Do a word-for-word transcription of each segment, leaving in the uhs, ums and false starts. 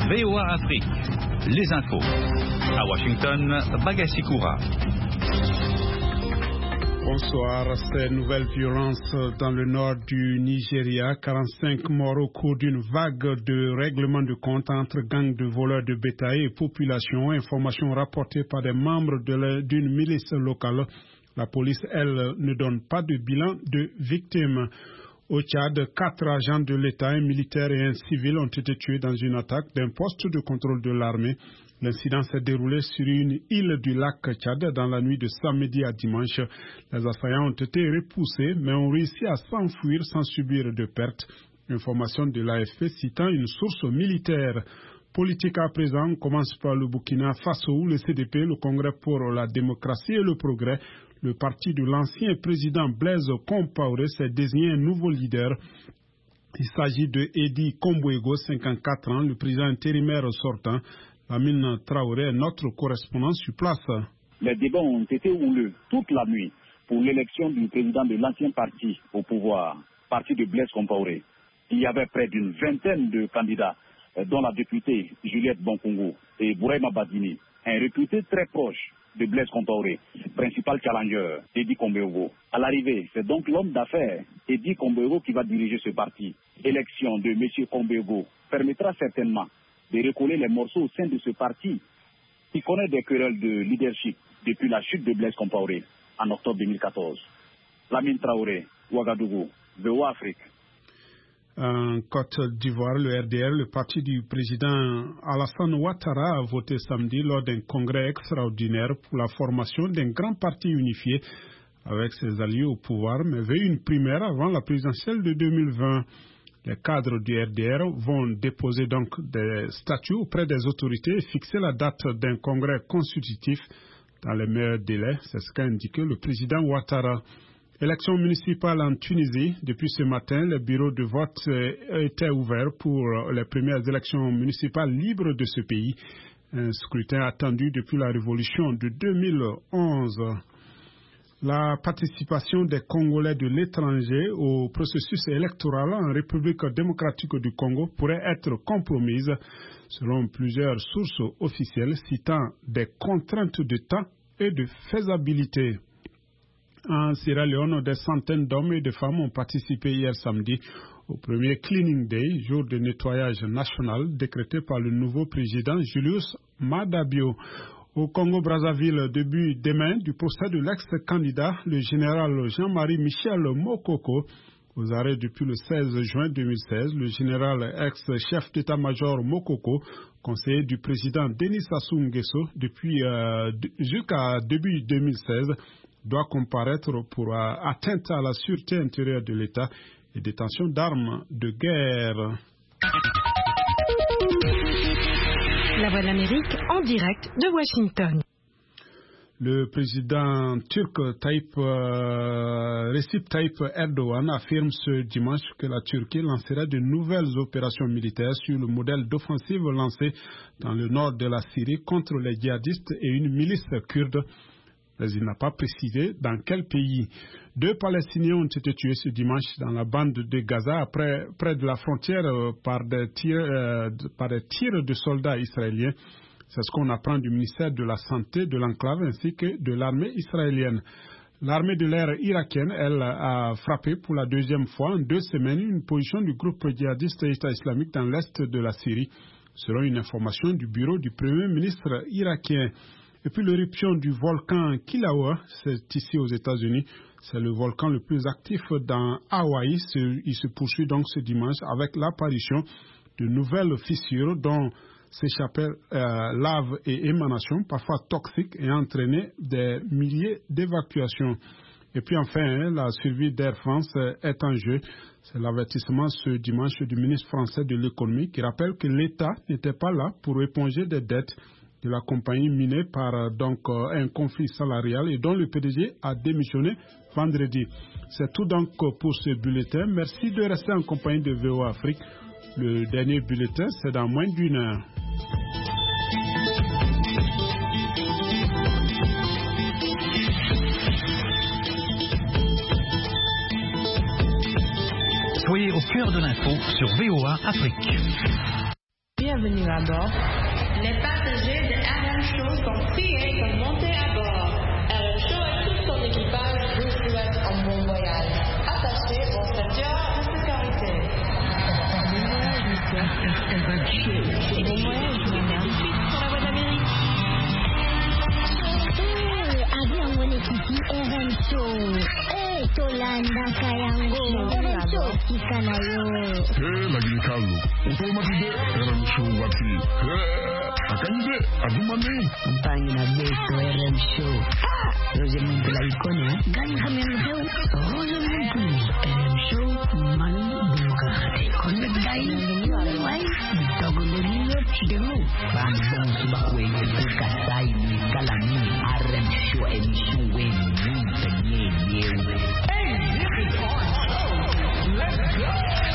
V O A Afrique, les infos. À Washington, Bagassi Koura. Bonsoir. Ces nouvelles violences dans le nord du Nigeria, quarante-cinq morts au cours d'une vague de règlements de compte entre gangs de voleurs de bétail et population. Information rapportée par des membres d'une milice locale. La police, elle, ne donne pas de bilan de victimes. Au Tchad, quatre agents de l'État, un militaire et un civil, ont été tués dans une attaque d'un poste de contrôle de l'armée. L'incident s'est déroulé sur une île du lac Tchad dans la nuit de samedi à dimanche. Les assaillants ont été repoussés, mais ont réussi à s'enfuir sans subir de pertes. Information de l'A F P citant une source militaire. Politique à présent, on commence par le Burkina Faso, où le C D P, le Congrès pour la démocratie et le progrès, le parti de l'ancien président Blaise Compaoré, s'est désigné un nouveau leader. Il s'agit de Edi Kombouego, cinquante-quatre ans, le président intérimaire sortant. Lamine Traoré est notre correspondant sur place. Les débats ont été houleux toute la nuit pour l'élection du président de l'ancien parti au pouvoir, parti de Blaise Compaoré. Il y avait près d'une vingtaine de candidats, dont la députée Juliette Bonkongo et Bouraima Badini, un réputé très proche de Blaise Compaoré, principal challenger, Edi Kombouego. À l'arrivée, c'est donc l'homme d'affaires, Edi Kombouego, qui va diriger ce parti. L'élection de M. Kombouego permettra certainement de recoller les morceaux au sein de ce parti qui connaît des querelles de leadership depuis la chute de Blaise Compaoré en octobre deux mille quatorze. Lamine Traoré, Ouagadougou, V O A Afrique. En Côte d'Ivoire, le R D R, le parti du président Alassane Ouattara, a voté samedi lors d'un congrès extraordinaire pour la formation d'un grand parti unifié avec ses alliés au pouvoir, mais veut une primaire avant la présidentielle de deux mille vingt. Les cadres du R D R vont déposer donc des statuts auprès des autorités et fixer la date d'un congrès constitutif dans les meilleurs délais. C'est ce qu'a indiqué le président Ouattara. Élection municipale en Tunisie. Depuis ce matin, les bureaux de vote étaient ouverts pour les premières élections municipales libres de ce pays. Un scrutin attendu depuis la révolution de deux mille onze. La participation des Congolais de l'étranger au processus électoral en République démocratique du Congo pourrait être compromise, selon plusieurs sources officielles citant des contraintes de temps et de faisabilité. En Sierra Leone, des centaines d'hommes et de femmes ont participé hier samedi au premier Cleaning Day, jour de nettoyage national décrété par le nouveau président Julius Maada Bio. Au Congo-Brazzaville, début demain du procès de l'ex-candidat, le général Jean-Marie Michel Mokoko, aux arrêts depuis le seize juin deux mille seize. Le général ex-chef d'état-major Mokoko, conseiller du président Denis Sassou Nguesso depuis euh, jusqu'à début deux mille seize, doit comparaître pour euh, atteinte à la sûreté intérieure de l'État et détention d'armes de guerre. La Voix de l'Amérique en direct de Washington. Le président turc Tayyip, euh, Recep Tayyip Erdogan affirme ce dimanche que la Turquie lancera de nouvelles opérations militaires sur le modèle d'offensive lancée dans le nord de la Syrie contre les djihadistes et une milice kurde. Mais il n'a pas précisé dans quel pays. Deux Palestiniens ont été tués ce dimanche dans la bande de Gaza, après, près de la frontière, euh, par, des tirs, euh, par des tirs de soldats israéliens. C'est ce qu'on apprend du ministère de la Santé de l'enclave ainsi que de l'armée israélienne. L'armée de l'air irakienne, elle, a frappé pour la deuxième fois en deux semaines une position du groupe djihadiste État islamique dans l'est de la Syrie, selon une information du bureau du Premier ministre irakien. Et puis l'éruption du volcan Kilauea, c'est ici aux États-Unis, c'est le volcan le plus actif dans Hawaï. Il se poursuit donc ce dimanche avec l'apparition de nouvelles fissures dont s'échappaient euh, lave et émanations, parfois toxiques, et entraîné des milliers d'évacuations. Et puis enfin, hein, la survie d'Air France est en jeu. C'est l'avertissement ce dimanche du ministre français de l'économie qui rappelle que l'État n'était pas là pour éponger des dettes de la compagnie minée par donc un conflit salarial et dont le P D G a démissionné vendredi. C'est tout donc pour ce bulletin. Merci de rester en compagnie de V O A Afrique. Le dernier bulletin, c'est dans moins d'une heure. Soyez au cœur de l'info sur V O A Afrique. bienvenue à bord. Les passagers de R M Show sont priés de monter à bord. R M Show et tout son équipage vous souhaitent un bon voyage. Attachez vos ceintures de sécurité. Bon voyage, monsieur. R M Show. Et bon voyage, madame. Sur la voie d'Amérique. Eh, avion mwenyekiti R M Show. Eh, Tolanda Kayango. R M Show kika na yo. Eh, lakini Carlo, utomapide R M Show wapi? Eh, akanyide adumane. Mpangi na beto R M Show. Ah, Roger Muntu la ikone, eh? Gani kami mfeu? Roger Muntu. R M Show, mani buka hati. Konde gai, wai, dogo lelio chidemu. Bani bomu subakwe, buka sai, kalami, R M Show, emission wen, muntu nye, yewe. Hey, this is our show. Let's go.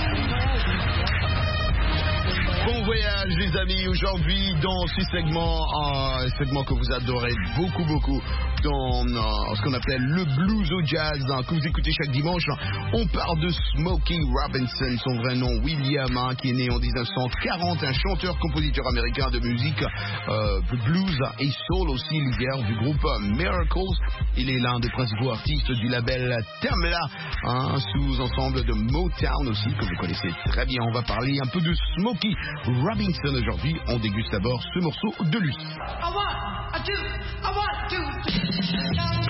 Bon voyage les amis, aujourd'hui dans ce segment, un segment que vous adorez beaucoup beaucoup, dans euh, ce qu'on appelle le blues au jazz, hein, que vous écoutez chaque dimanche. On parle de Smokey Robinson, son vrai nom William, hein, qui est né en dix-neuf cent quarante, un chanteur-compositeur américain de musique euh, blues et soul, aussi leader du groupe Miracles. Il est l'un des principaux artistes du label Tamla, un sous-ensemble de Motown aussi, que vous connaissez très bien. On va parler un peu de Smokey Robinson aujourd'hui. On déguste d'abord ce morceau de lui. I want, I do, I want to.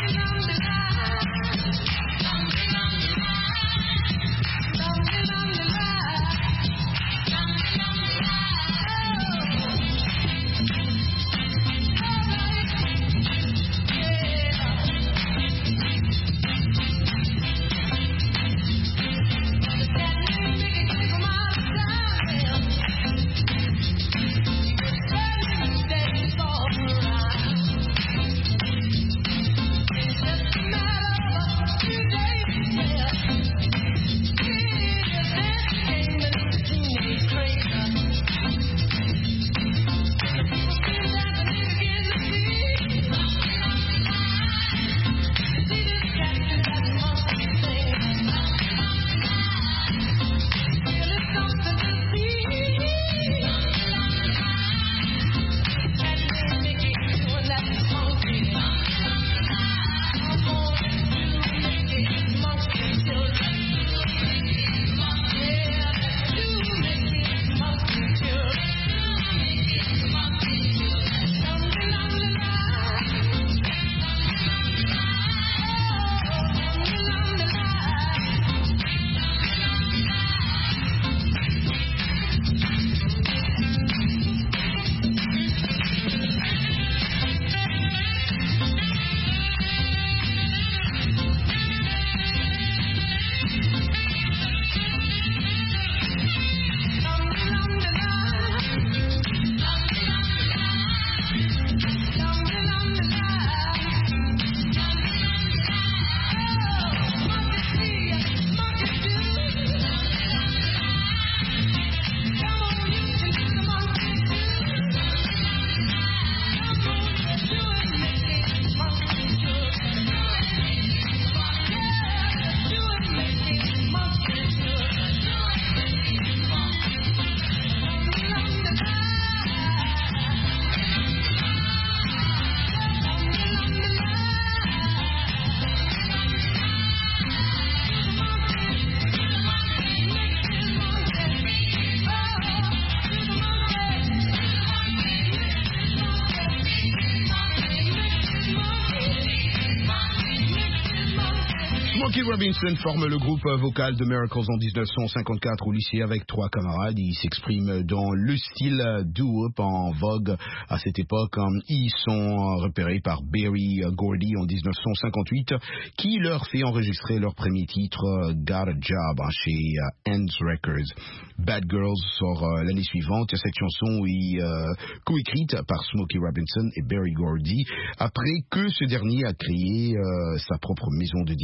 Smokey Robinson forme le groupe vocal de Miracles en dix-neuf cent cinquante-quatre au lycée avec trois camarades. Ils s'expriment dans le style doo-wop en vogue à cette époque. Ils sont repérés par Berry Gordy en dix-neuf cent cinquante-huit qui leur fait enregistrer leur premier titre Got a Job chez Hands Records. Bad Girls sort l'année suivante. Cette chanson est euh, coécrite par Smokey Robinson et Berry Gordy après que ce dernier a créé euh, sa propre maison de disques Motown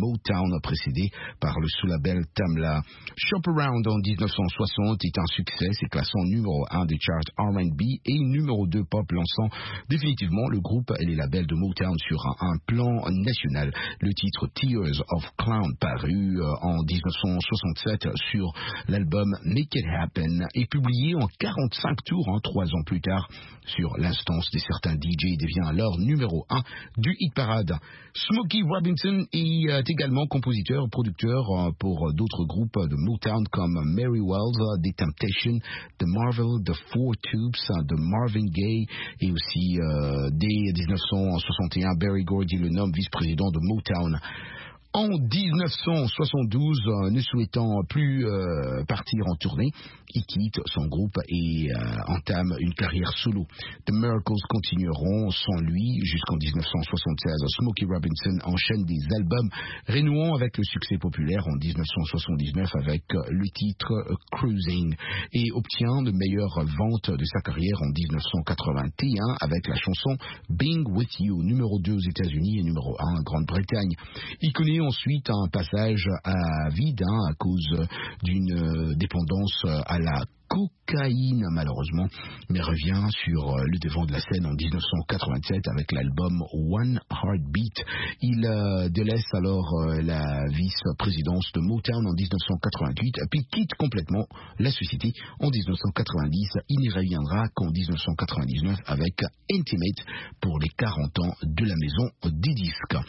Motown, précédé par le sous-label Tamla. Shop Around en dix-neuf cent soixante est un succès, c'est classant numéro un des charts R and B et numéro deux pop, lançant définitivement le groupe et les labels de Motown sur un, un plan national. Le titre Tears of Clown, paru euh, en dix-neuf cent soixante-sept sur l'album Make It Happen, est publié en quarante-cinq tours, hein, trois ans plus tard. Sur l'instance des certains D J, devient alors numéro un du hit parade. Smokey Robinson est euh, également compositeur et producteur euh, pour d'autres groupes de Motown comme Mary Wells, The Temptations, The Marvel, The Four Tubes, de Marvin Gaye, et aussi euh, dès dix-neuf cent soixante et un, Berry Gordy le nomme vice-président de Motown. En dix-neuf cent soixante-douze, euh, ne souhaitant plus euh, partir en tournée, il quitte son groupe et euh, entame une carrière solo. The Miracles continueront sans lui jusqu'en dix-neuf cent soixante-seize. Smokey Robinson enchaîne des albums renouant avec le succès populaire en dix-neuf cent soixante-dix-neuf avec le titre Cruising et obtient de meilleures ventes de sa carrière en dix-neuf cent quatre-vingt-un avec la chanson Being With You, numéro deux aux États-Unis et numéro un en Grande-Bretagne. Il connaît ensuite un passage à vide hein, à cause d'une dépendance à la cocaïne malheureusement, mais revient sur le devant de la scène en dix-neuf cent quatre-vingt-sept avec l'album One Heartbeat. Il euh, délaisse alors euh, la vice-présidence de Motown en dix-neuf cent quatre-vingt-huit, puis quitte complètement la société en dix-neuf cent quatre-vingt-dix. Il n'y reviendra qu'en dix-neuf cent quatre-vingt-dix-neuf avec Intimate pour les quarante ans de la maison des disques.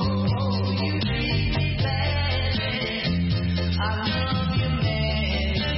I love you, man.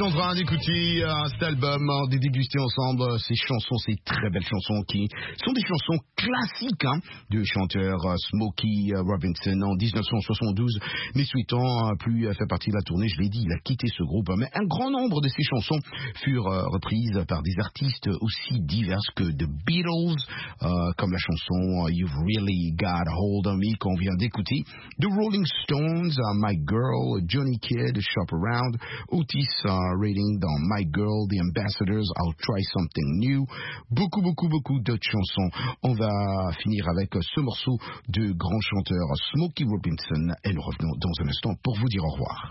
en train d'écouter euh, cet album, euh, de déguster ensemble euh, ces chansons, ces très belles chansons qui sont des chansons classiques hein, du chanteur euh, Smokey euh, Robinson en dix-neuf cent soixante-douze. Mais souhaitant euh, plus euh, faire partie de la tournée, je l'ai dit, il a quitté ce groupe. Mais un grand nombre de ces chansons furent euh, reprises par des artistes aussi divers que The Beatles, euh, comme la chanson euh, You've Really Got a Hold on Me qu'on vient d'écouter, The Rolling Stones, uh, My Girl, Johnny Kidd, Shop Around, Otis uh, Redding dans My Girl, The Ambassadors, I'll Try Something New, beaucoup, beaucoup, beaucoup d'autres chansons. On va finir avec ce morceau de grand chanteur Smokey Robinson et nous revenons dans un instant pour vous dire au revoir.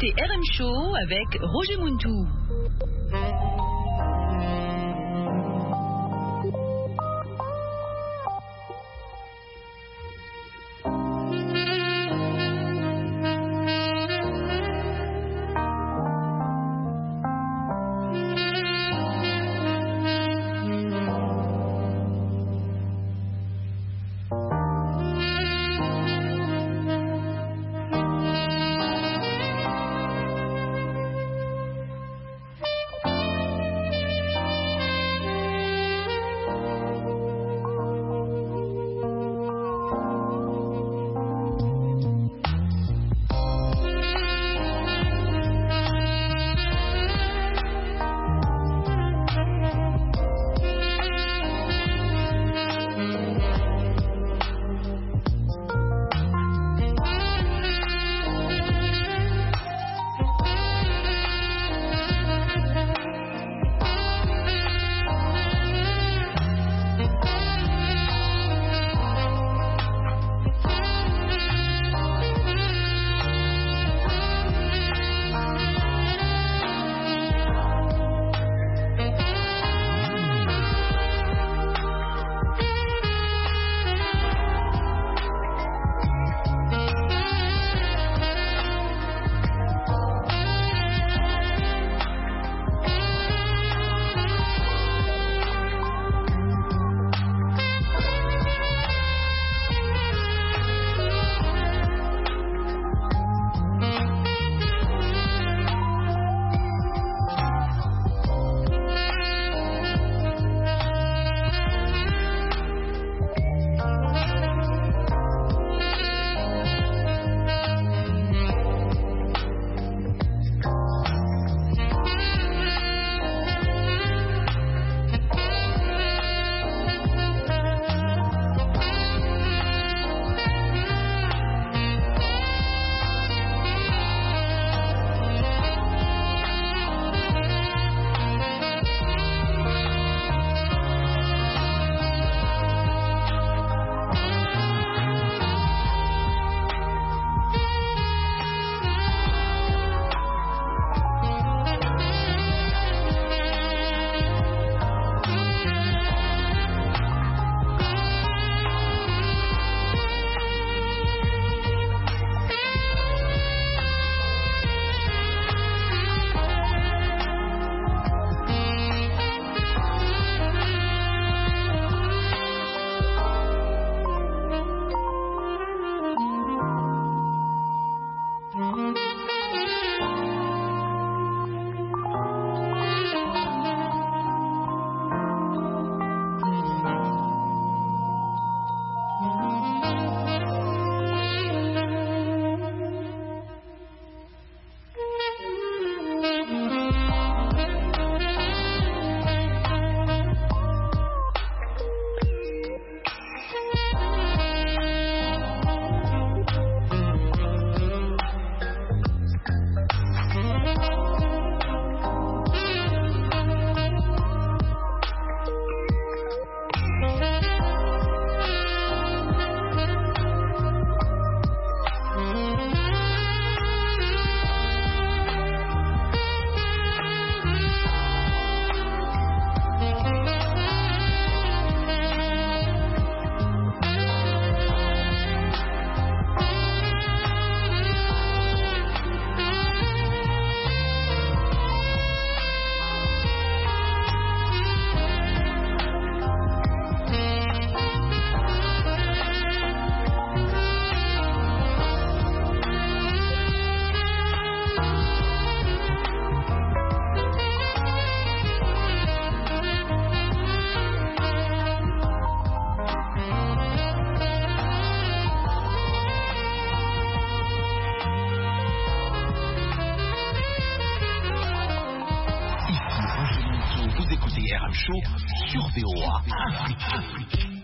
écoutez R M Show avec Roger Muntou. R M Show sur V O A Afrique.